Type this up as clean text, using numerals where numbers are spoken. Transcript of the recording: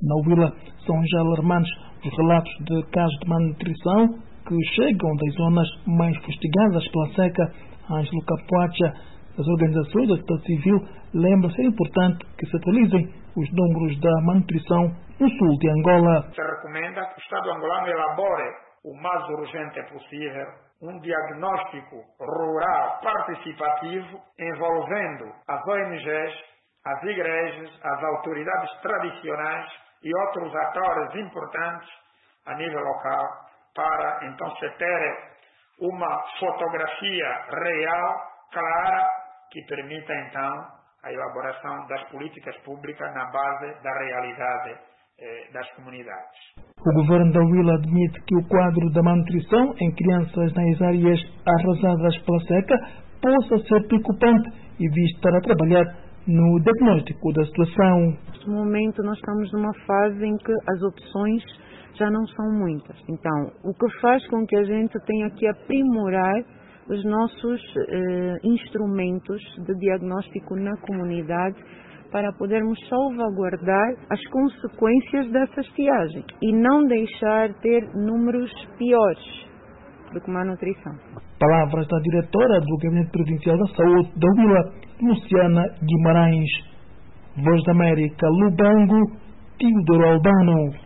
Na Huila são já alarmantes os relatos de casos de malnutrição que chegam das zonas mais fustigadas pela seca. Ângelo Capoacha, das organizações da sociedade civil, lembra ser importante que se atualizem os números da malnutrição no sul de Angola. Se recomenda que o Estado angolano elabore o mais urgente possível um diagnóstico rural participativo envolvendo as ONGs, as igrejas, as autoridades tradicionais e outros atores importantes a nível local para então se ter uma fotografia real, clara, que permita então a elaboração das políticas públicas na base da realidade das comunidades. O governo da Huila admite que o quadro da malnutrição em crianças nas áreas arrasadas pela seca possa ser preocupante e visto estar a trabalhar no diagnóstico da situação. Neste momento nós estamos numa fase em que as opções já não são muitas. Então, o que faz com que a gente tenha que aprimorar os nossos instrumentos de diagnóstico na comunidade para podermos salvaguardar as consequências dessa estiagem e não deixar ter números piores do que malnutrição. Palavras da diretora do Gabinete Provincial da Saúde da Huila, Luciana Guimarães. Voz da América, Lubango, Teodoro Albano.